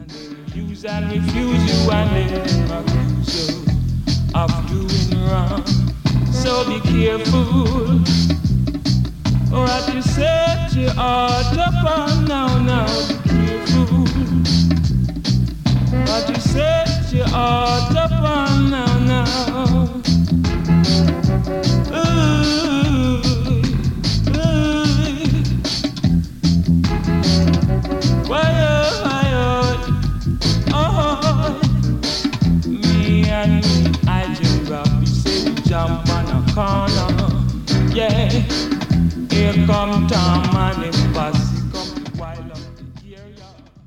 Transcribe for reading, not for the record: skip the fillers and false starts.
Use and refuse you and them accuse you of doing wrong. So be careful what you set your heart upon now. Be careful what you set your heart upon now. Jump on a corner, yeah. Here come Tom